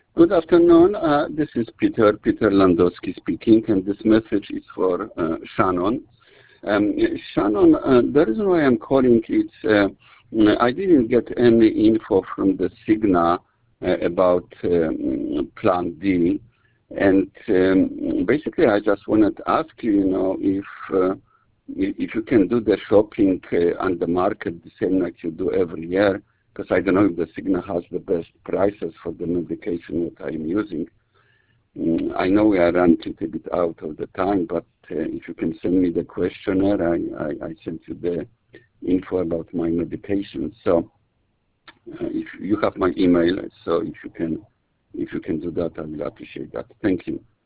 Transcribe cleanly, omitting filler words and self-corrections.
Good afternoon. This is Peter Landowski speaking, and this message is for Shannon. Shannon, the reason why I'm calling is I didn't get any info from the Cigna about Plan D, and basically I just wanted to ask you, if you can do the shopping on the market the same like you do every year, because I don't know if the Cigna has the best prices for the medication that I'm using. I know we are running a bit out of the time, but if you can send me the questionnaire, I sent you the info about my medication. So if you have my email, so if you can do that, I will appreciate that. Thank you.